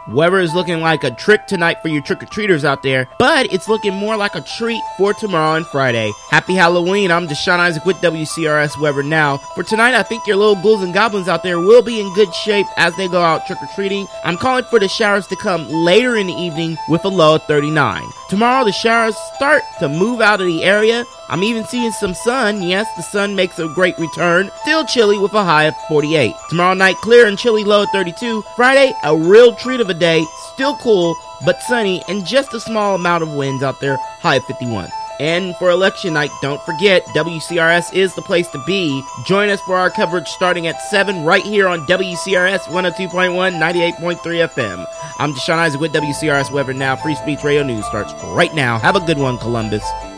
Weather is looking like a trick tonight for you trick-or-treaters out there, but it's looking more like a treat for tomorrow and Friday. Happy Halloween. I'm Deshaun Isaac with WCRS Weather Now. For tonight, I think your little ghouls and goblins out there will be in good shape as they go out trick-or-treating. I'm calling for the showers to come later in the evening with a low of 39. Tomorrow, the showers start to move out of the area. I'm even seeing some sun. Yes, the sun makes a great return. Still chilly with a high of 48. Tomorrow night, clear and chilly, low of 32. Friday, a real treat of a day. Still cool, but sunny, and just a small amount of winds out there, high of 51. And for election night, don't forget, WCRS is the place to be. Join us for our coverage starting at 7 right here on WCRS 102.1, 98.3 FM. I'm Deshaun Isaac with WCRS Weather Now. Free Speech Radio News starts right now. Have a good one, Columbus.